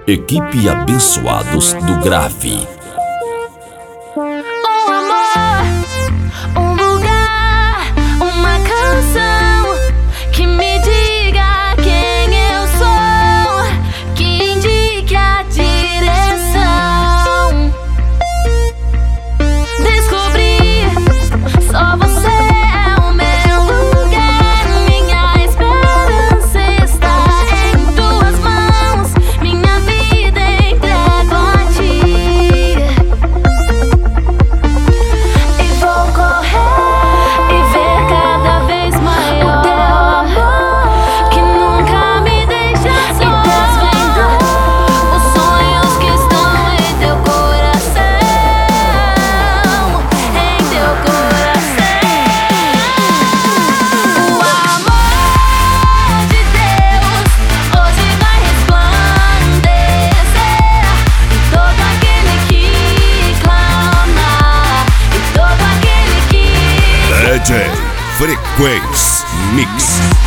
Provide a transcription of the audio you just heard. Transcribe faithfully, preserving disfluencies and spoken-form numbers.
Equipe Abençoados do Grave. Um amor, um lugar, uma canção que me diga quem eu sou, que indique a direção. Descobri, só você é o meu lugar. Minha esperança está em tuas mãos, minha vida entrego a ti. E vou correr e ver cada vez maior o teu amor, que nunca me deixa só. E desvendar os sonhos que estão em teu coração, em teu coração. O amor de Deus hoje vai resplandecer em todo aquele que clama, em todo aquele que D J Frequência Mix.